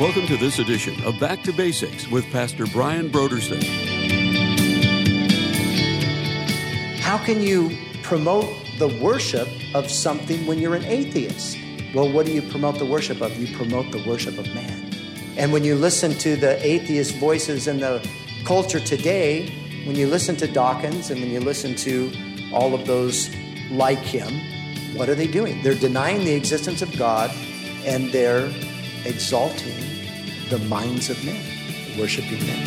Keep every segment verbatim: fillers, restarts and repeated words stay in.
Welcome to this edition of Back to Basics with Pastor Brian Brodersen. How can you promote the worship of something when you're an atheist? Well, what do you promote the worship of? You promote the worship of man. And when you listen to the atheist voices in the culture today, when you listen to Dawkins and when you listen to all of those like him, what are they doing? They're denying the existence of God, and they're exalting the minds of men, worshiping men.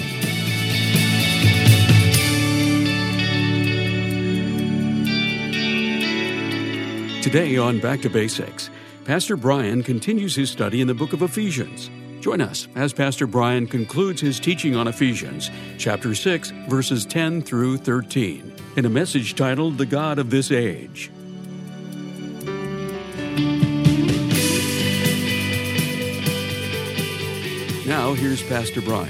Today on Back to Basics, Pastor Brian continues his study in the book of Ephesians. Join us as Pastor Brian concludes his teaching on Ephesians, chapter six, verses ten through thirteen, in a message titled, The God of This Age. Now, here's Pastor Brian.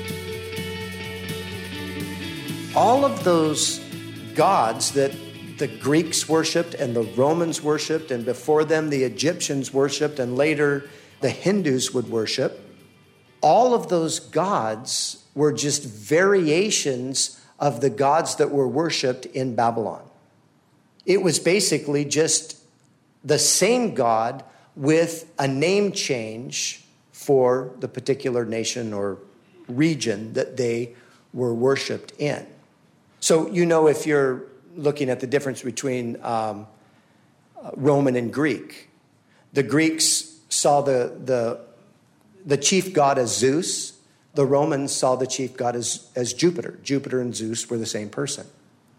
All of those gods that the Greeks worshipped and the Romans worshipped, and before them the Egyptians worshipped, and later the Hindus would worship, all of those gods were just variations of the gods that were worshipped in Babylon. It was basically just the same God with a name change for the particular nation or region that they were worshipped in. So, you know, if you're looking at the difference between um, Roman and Greek, the Greeks saw the, the, the chief god as Zeus. The Romans saw the chief god as, as Jupiter. Jupiter and Zeus were the same person.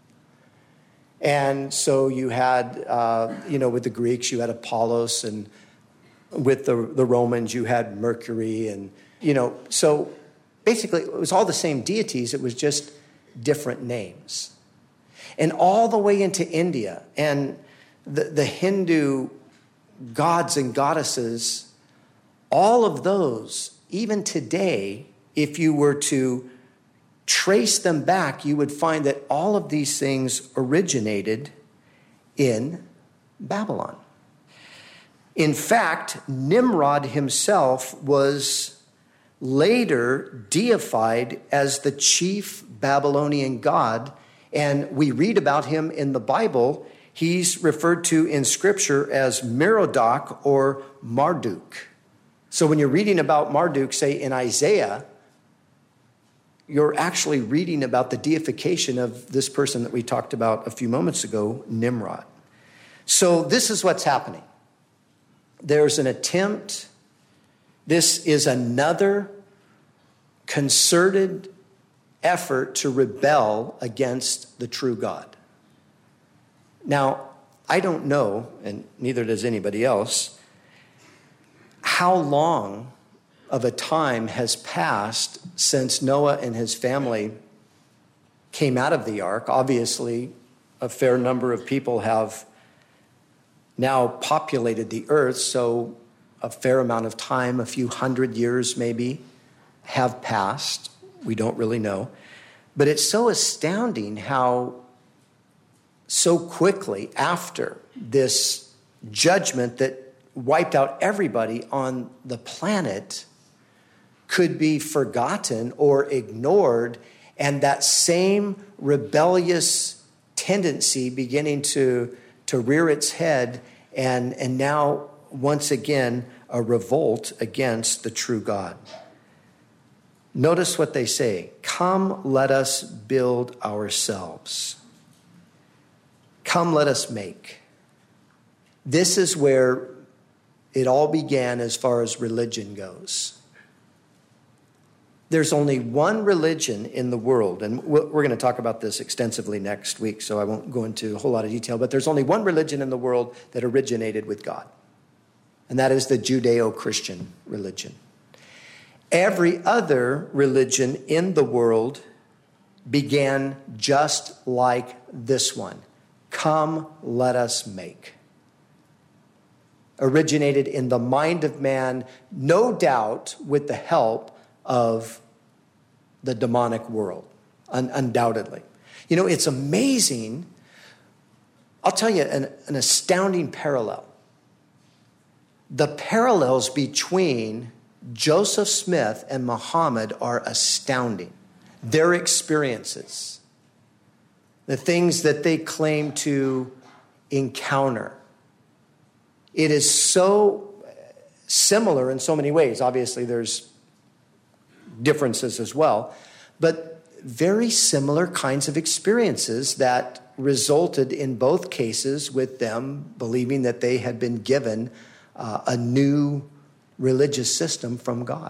And so you had, uh, you know, with the Greeks, you had Apollos, and with the, the Romans, you had Mercury, and, you know, so basically it was all the same deities. It was just different names. And all the way into India, and the, the Hindu gods and goddesses, all of those, even today, if you were to trace them back, you would find that all of these things originated in Babylon. In fact, Nimrod himself was later deified as the chief Babylonian god, and we read about him in the Bible. He's referred to in Scripture as Merodach or Marduk. So when you're reading about Marduk, say in Isaiah, you're actually reading about the deification of this person that we talked about a few moments ago, Nimrod. So this is what's happening. There's an attempt. This is another concerted effort to rebel against the true God. Now, I don't know, and neither does anybody else, how long of a time has passed since Noah and his family came out of the ark. Obviously, a fair number of people have now populated the earth, so a fair amount of time, a few hundred years maybe, have passed. We don't really know. But it's so astounding how so quickly after this judgment that wiped out everybody on the planet could be forgotten or ignored, and that same rebellious tendency beginning to, to rear its head, and, and now once again a revolt against the true God. Notice what they say. Come, let us build ourselves. Come, let us make. This is where it all began as far as religion goes. There's only one religion in the world, and we're going to talk about this extensively next week, so I won't go into a whole lot of detail, but there's only one religion in the world that originated with God, and that is the Judeo-Christian religion. Every other religion in the world began just like this one. Come, let us make. Originated in the mind of man, no doubt with the help of the demonic world, un- undoubtedly. You know, it's amazing. I'll tell you an, an astounding parallel. The parallels between Joseph Smith and Muhammad are astounding. Their experiences, the things that they claim to encounter. It is so similar in so many ways. Obviously, there's differences as well, but very similar kinds of experiences that resulted in both cases with them believing that they had been given uh, a new religious system from God.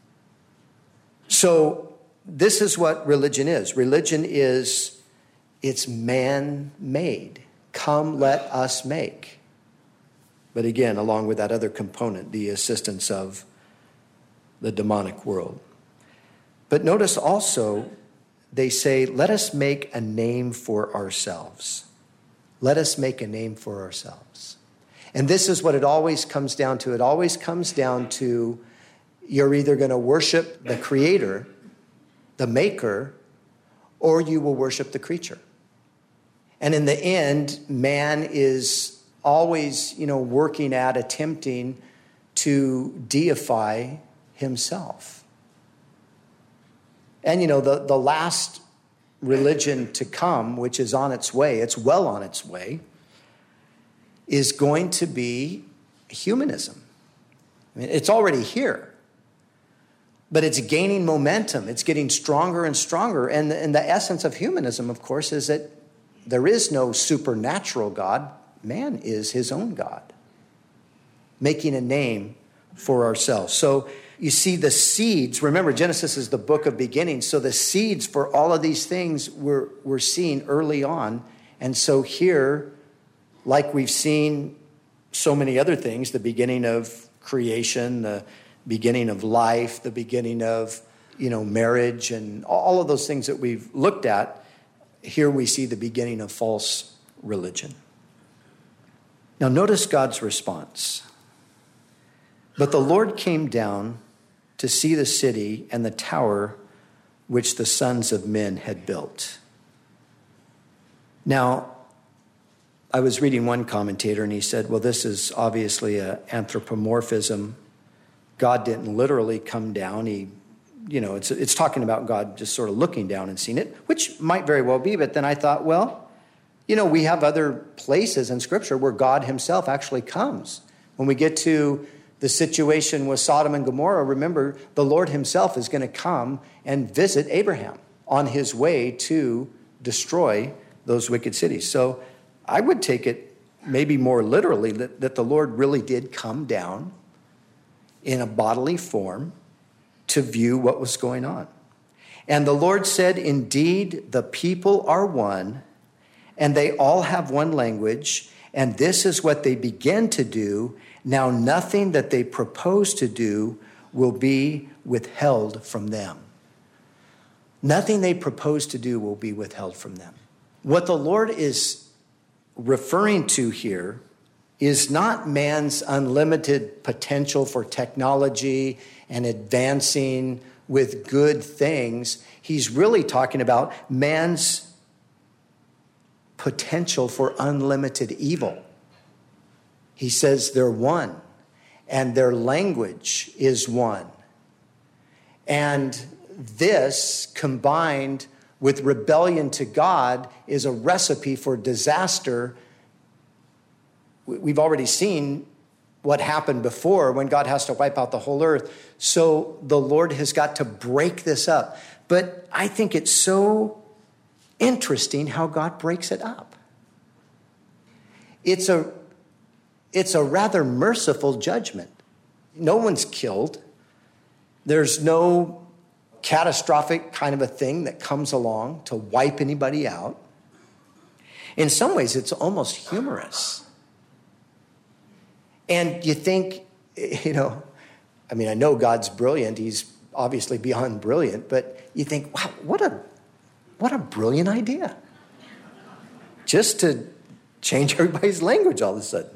So this is what religion is. Religion is, it's man-made. Come, let us make. But again, along with that other component, the assistance of the demonic world. But notice also, they say, let us make a name for ourselves. Let us make a name for ourselves. And this is what it always comes down to. It always comes down to you're either going to worship the creator, the maker, or you will worship the creature. And in the end, man is always, you know, working at, attempting to deify himself. And, you know, the, the last religion to come, which is on its way, it's well on its way, is going to be humanism. I mean, it's already here, but it's gaining momentum. It's getting stronger and stronger. And, and the essence of humanism, of course, is that there is no supernatural God. Man is his own God, making a name for ourselves. So you see the seeds. Remember, Genesis is the book of beginnings. So the seeds for all of these things we're, we're seeing early on. And so here, like we've seen so many other things, the beginning of creation, the beginning of life, the beginning of, you know, marriage, and all of those things that we've looked at, here we see the beginning of false religion. Now notice God's response. But the Lord came down to see the city and the tower which the sons of men had built. Now, I was reading one commentator and he said, well, this is obviously an anthropomorphism. God didn't literally come down. He, you know, it's, it's talking about God just sort of looking down and seeing it, which might very well be. But then I thought, well, you know, we have other places in Scripture where God himself actually comes. When we get to the situation with Sodom and Gomorrah, remember, the Lord himself is going to come and visit Abraham on his way to destroy those wicked cities. So I would take it maybe more literally that, that the Lord really did come down in a bodily form to view what was going on. And the Lord said, indeed, the people are one, and they all have one language, and this is what they begin to do. Now nothing that they propose to do will be withheld from them. Nothing they propose to do will be withheld from them. What the Lord is referring to here is not man's unlimited potential for technology and advancing with good things. He's really talking about man's potential for unlimited evil. He says they're one, and their language is one. And this, combined with rebellion to God, is a recipe for disaster. We've already seen what happened before when God has to wipe out the whole earth. So the Lord has got to break this up. But I think it's so interesting how God breaks it up. It's a, it's a rather merciful judgment. No one's killed. There's no catastrophic kind of a thing that comes along to wipe anybody out. In some ways, it's almost humorous. And you think, you know, I mean, I know God's brilliant. He's obviously beyond brilliant. But you think, wow, what a what a brilliant idea. Just to change everybody's language all of a sudden.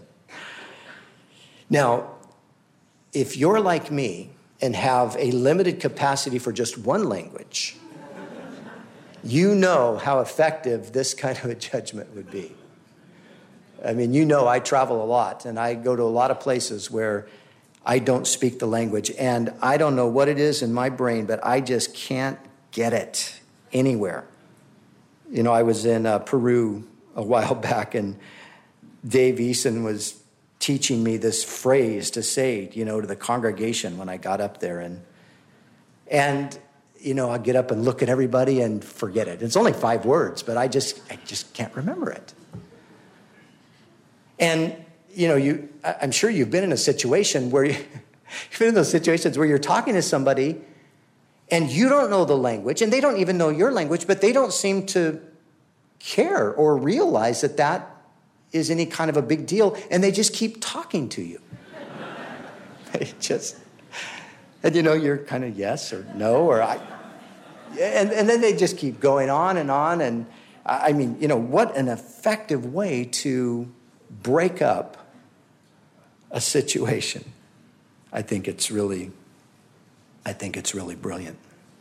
Now, if you're like me and have a limited capacity for just one language, you know how effective this kind of a judgment would be. I mean, you know I travel a lot, and I go to a lot of places where I don't speak the language. And I don't know what it is in my brain, but I just can't get it anywhere. You know, I was in uh, Peru a while back, and Dave Eason was teaching me this phrase to say, you know, to the congregation when I got up there. And, and you know, I get up and look at everybody and forget it. It's only five words, but I just, I just can't remember it. And, you know, you, I'm sure you've been in a situation where you, you've been in those situations where you're talking to somebody and you don't know the language and they don't even know your language, but they don't seem to care or realize that that is any kind of a big deal, and they just keep talking to you. They just, and you know, you're kind of yes or no, or I, and, and then they just keep going on and on, and I mean, you know, what an effective way to break up a situation. I think it's really, I think it's really brilliant.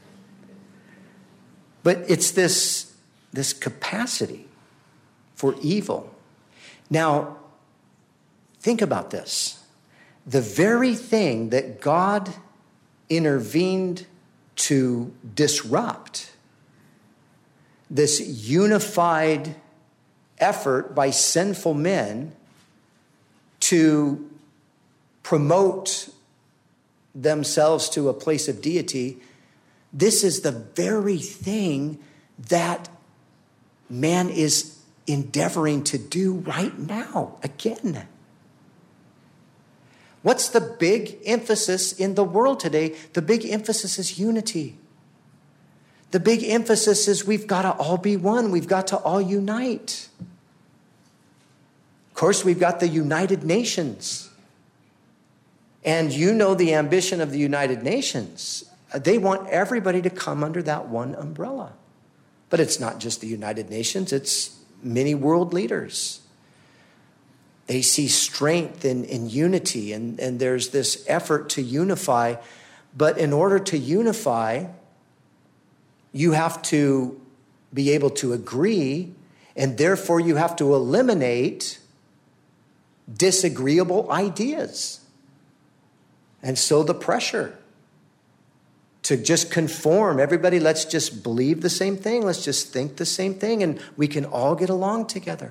But it's this, this capacity for evil. Now, think about this. The very thing that God intervened to disrupt, this unified effort by sinful men to promote themselves to a place of deity, this is the very thing that man is endeavoring to do right now, again. What's the big emphasis in the world today? The big emphasis is unity. The big emphasis is we've got to all be one. We've got to all unite. Of course, we've got the United Nations. And you know the ambition of the United Nations. They want everybody to come under that one umbrella. But it's not just the United Nations, it's many world leaders. They see strength in, in unity, and, and there's this effort to unify. But in order to unify, you have to be able to agree, and therefore you have to eliminate disagreeable ideas. And so the pressure to just conform. Everybody, let's just believe the same thing. Let's just think the same thing, and we can all get along together.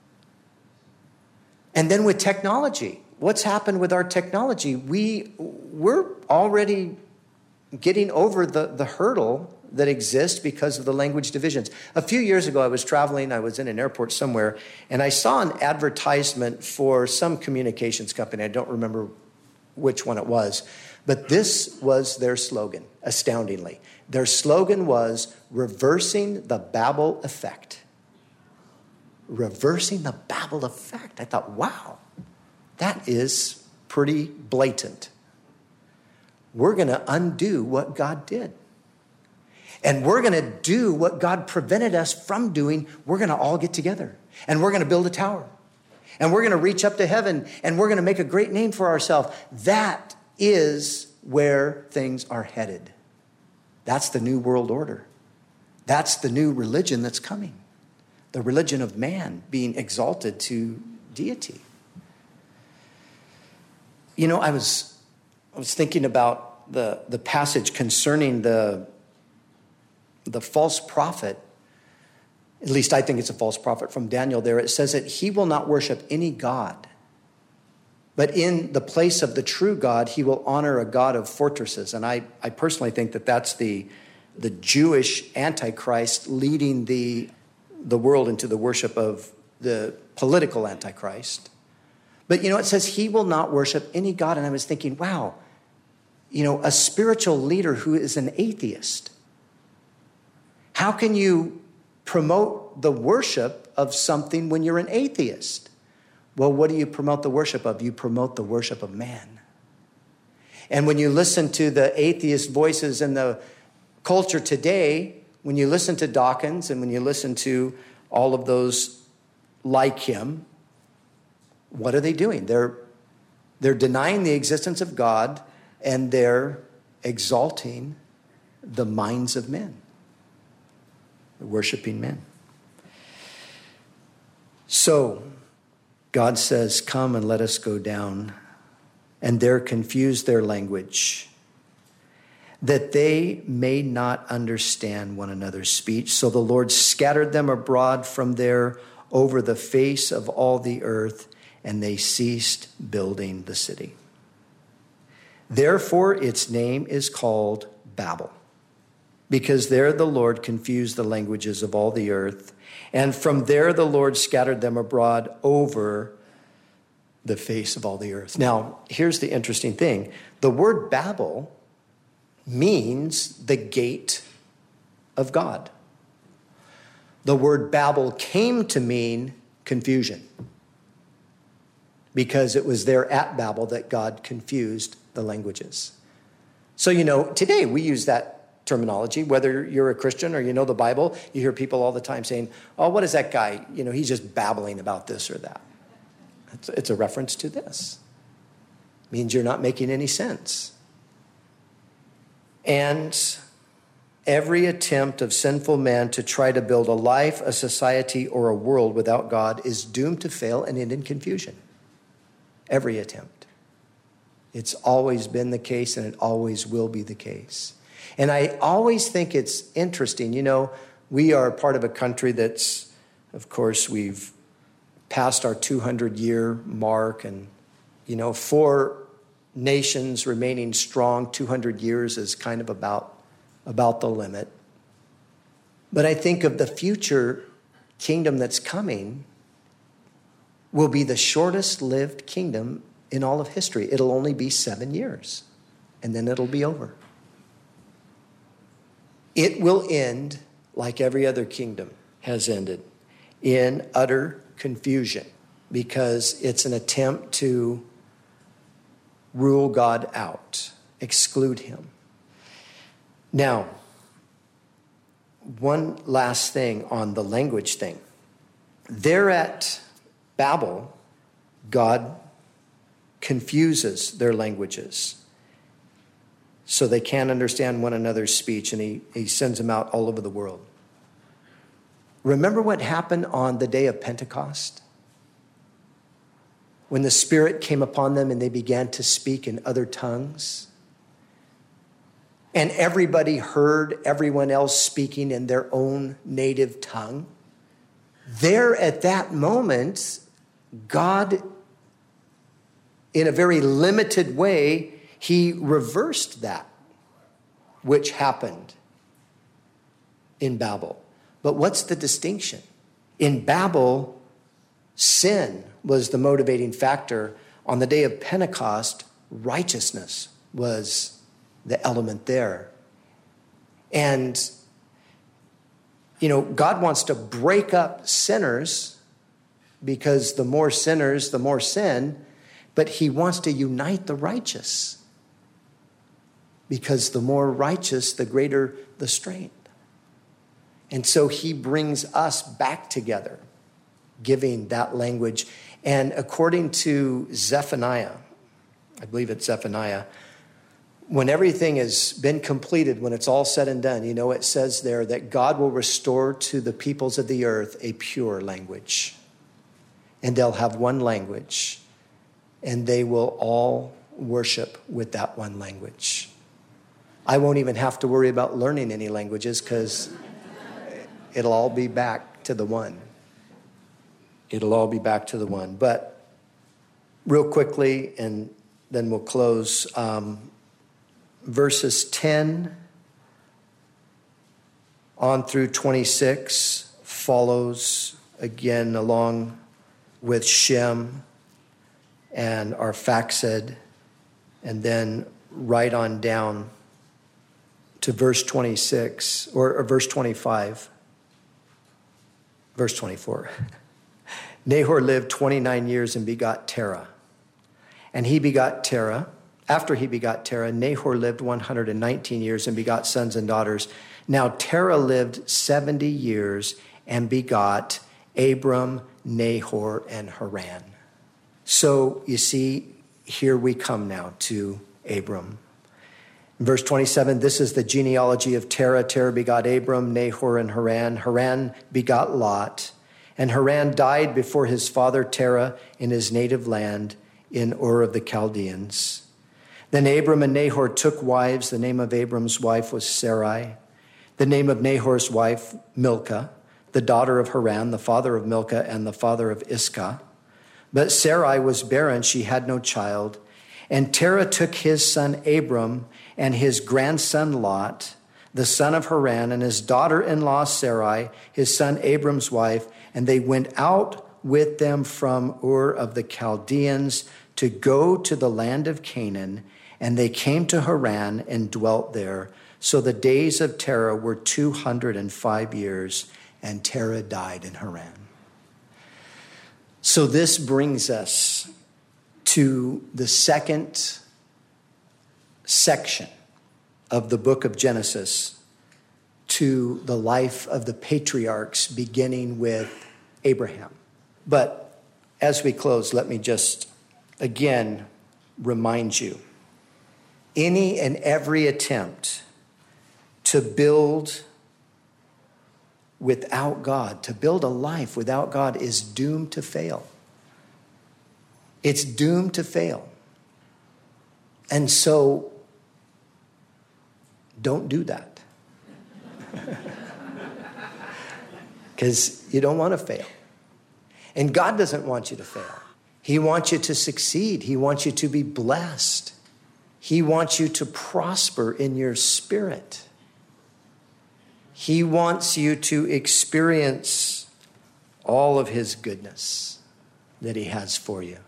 And then with technology, what's happened with our technology? We, we're already getting over the, the hurdle that exists because of the language divisions. A few years ago, I was traveling. I was in an airport somewhere, and I saw an advertisement for some communications company. I don't remember which one it was. But this was their slogan, astoundingly. Their slogan was reversing the Babel effect. Reversing the Babel effect. I thought, wow, that is pretty blatant. We're going to undo what God did. And we're going to do what God prevented us from doing. We're going to all get together. And we're going to build a tower. And we're going to reach up to heaven. And we're going to make a great name for ourselves. That is where things are headed. That's the new world order. That's the new religion that's coming. The religion of man being exalted to deity. You know, I was I was thinking about the, the passage concerning the, the false prophet. At least I think it's a false prophet from Daniel there. It says that he will not worship any god, but in the place of the true God, he will honor a God of fortresses. And I, I personally think that that's the, the Jewish Antichrist leading the, the world into the worship of the political Antichrist. But, you know, it says he will not worship any God. And I was thinking, wow, you know, a spiritual leader who is an atheist. How can you promote the worship of something when you're an atheist? Well, what do you promote the worship of? You promote the worship of man. And when you listen to the atheist voices in the culture today, when you listen to Dawkins and when you listen to all of those like him, what are they doing? They're, they're denying the existence of God, and they're exalting the minds of men. They're worshiping men. So God says, come and let us go down and there confused their language, that they may not understand one another's speech. So the Lord scattered them abroad from there over the face of all the earth, and they ceased building the city. Therefore, its name is called Babel, because there the Lord confused the languages of all the earth, and from there the Lord scattered them abroad over the face of all the earth. Now, here's the interesting thing. The word Babel means the gate of God. The word Babel came to mean confusion, because it was there at Babel that God confused the languages. So, you know, today we use that terminology, whether you're a Christian or you know the Bible. You hear people all the time saying, oh, what is that guy? You know, he's just babbling about this or that. It's, it's a reference to this. It means you're not making any sense. And every attempt of sinful man to try to build a life, a society, or a world without God is doomed to fail and end in confusion. Every attempt. It's always been the case, and it always will be the case. And I always think it's interesting. You know, we are part of a country that's, of course, we've passed our two hundred year mark, and, you know, four nations remaining strong, two hundred years is kind of about, about the limit. But I think of the future kingdom that's coming will be the shortest lived kingdom in all of history. It'll only be seven years, and then it'll be over. It will end like every other kingdom has ended, in utter confusion, because it's an attempt to rule God out, exclude him. Now, one last thing on the language thing. There at Babel, God confuses their languages so they can't understand one another's speech, and he, he sends them out all over the world. Remember what happened on the day of Pentecost? When the Spirit came upon them and they began to speak in other tongues, and everybody heard everyone else speaking in their own native tongue. There at that moment, God, in a very limited way, he reversed that which happened in Babel. But what's the distinction? In Babel, sin was the motivating factor. On the day of Pentecost, righteousness was the element there. And, you know, God wants to break up sinners, because the more sinners, the more sin, but he wants to unite the righteous, because the more righteous, the greater the strength. And so he brings us back together, giving that language. And according to Zephaniah, I believe it's Zephaniah, when everything has been completed, when it's all said and done, you know, it says there that God will restore to the peoples of the earth a pure language. And they'll have one language, and they will all worship with that one language. I won't even have to worry about learning any languages, because it'll all be back to the one. It'll all be back to the one. But real quickly, and then we'll close, um, verses ten on through twenty-six follows again along with Shem and Arphaxad, and then right on down to verse twenty-six, or, or verse twenty-five, verse twenty-four. Nahor lived twenty-nine years and begot Terah. And he begot Terah. After he begot Terah, Nahor lived one hundred nineteen years and begot sons and daughters. Now Terah lived seventy years and begot Abram, Nahor, and Haran. So you see, here we come now to Abram. In verse twenty-seven, this is the genealogy of Terah. Terah begot Abram, Nahor, and Haran. Haran begot Lot. And Haran died before his father Terah in his native land, in Ur of the Chaldeans. Then Abram and Nahor took wives. The name of Abram's wife was Sarai. The name of Nahor's wife, Milcah, the daughter of Haran, the father of Milcah and the father of Iscah. But Sarai was barren, she had no child. And Terah took his son Abram and his grandson Lot, the son of Haran, and his daughter-in-law Sarai, his son Abram's wife, and they went out with them from Ur of the Chaldeans to go to the land of Canaan, and they came to Haran and dwelt there. So the days of Terah were two hundred five years, and Terah died in Haran. So this brings us to the second section of the book of Genesis, to the life of the patriarchs, beginning with Abraham. But as we close, let me just again remind you, any and every attempt to build without God, to build a life without God, is doomed to fail. It's doomed to fail. And so, don't do that. Because you don't want to fail. And God doesn't want you to fail. He wants you to succeed. He wants you to be blessed. He wants you to prosper in your spirit. He wants you to experience all of his goodness that he has for you.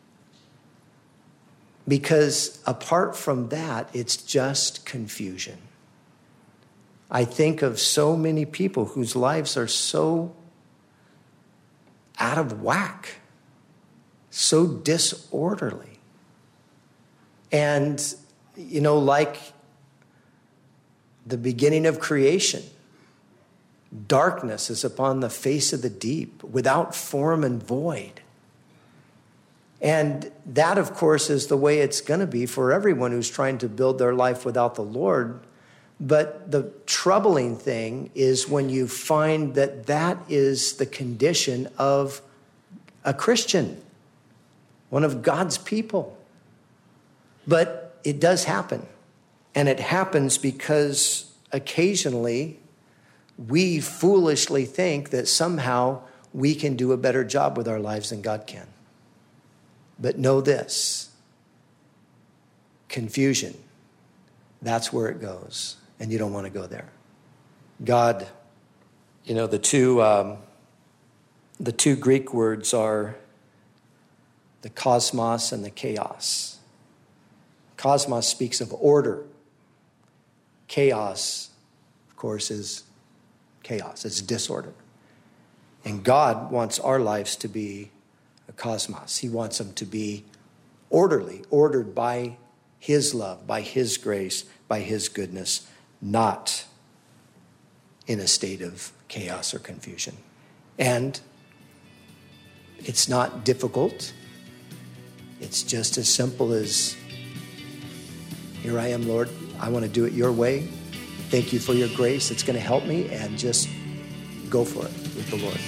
Because apart from that, it's just confusion. I think of so many people whose lives are so out of whack, so disorderly. And, you know, like the beginning of creation, darkness is upon the face of the deep, without form and void. And that, of course, is the way it's going to be for everyone who's trying to build their life without the Lord. But the troubling thing is when you find that that is the condition of a Christian, one of God's people. But it does happen. And it happens because occasionally we foolishly think that somehow we can do a better job with our lives than God can. But know this, confusion, that's where it goes, and you don't want to go there. God, you know, the two, um, the two Greek words are the cosmos and the chaos. Cosmos speaks of order. Chaos, of course, is chaos, it's disorder. And God wants our lives to be a cosmos. He wants them to be orderly, ordered by his love, by his grace, by his goodness, not in a state of chaos or confusion. And it's not difficult. It's just as simple as, here I am, Lord. I want to do it your way. Thank you for your grace. It's going to help me, and just go for it with the Lord.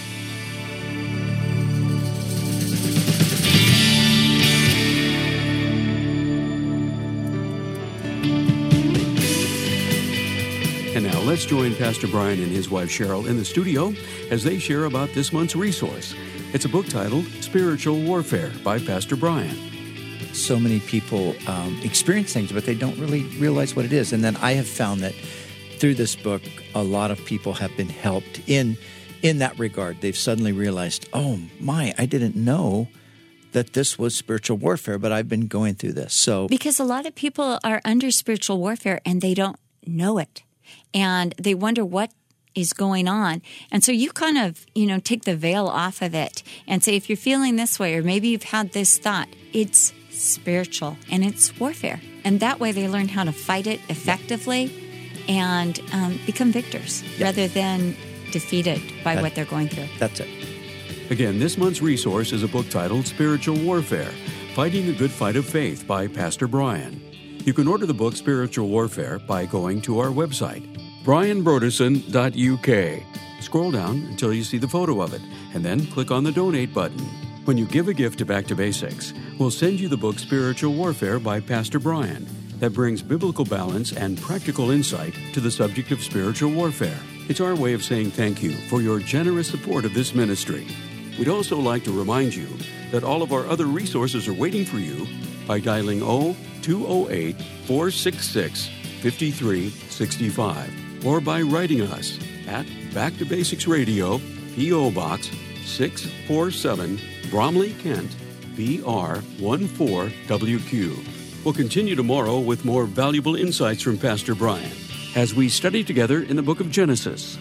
And now let's join Pastor Brian and his wife Cheryl in the studio as they share about this month's resource. It's a book titled Spiritual Warfare by Pastor Brian. So many people um, experience things, but they don't really realize what it is. And then I have found that through this book, a lot of people have been helped in in that regard. They've suddenly realized, oh my, I didn't know that this was spiritual warfare, but I've been going through this. So because a lot of people are under spiritual warfare and they don't know it. And they wonder what is going on. And so you kind of, you know, take the veil off of it and say, if you're feeling this way, or maybe you've had this thought, it's spiritual and it's warfare. And that way they learn how to fight it effectively and um, become victors yeah. rather than defeated by that, what they're going through. That's it. Again, this month's resource is a book titled Spiritual Warfare, Fighting a Good Fight of Faith by Pastor Brian. You can order the book Spiritual Warfare by going to our website, brian brodersen dot u k. Scroll down until you see the photo of it, and then click on the donate button. When you give a gift to Back to Basics, we'll send you the book Spiritual Warfare by Pastor Brian that brings biblical balance and practical insight to the subject of spiritual warfare. It's our way of saying thank you for your generous support of this ministry. We'd also like to remind you that all of our other resources are waiting for you by dialing zero two zero eight, four six six, five three six five or by writing us at Back to Basics Radio, P O. Box six four seven, Bromley, Kent, B R one four W Q. We'll continue tomorrow with more valuable insights from Pastor Brian as we study together in the book of Genesis.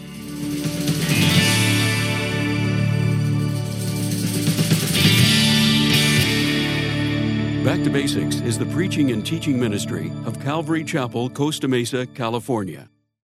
Back to Basics is the preaching and teaching ministry of Calvary Chapel, Costa Mesa, California.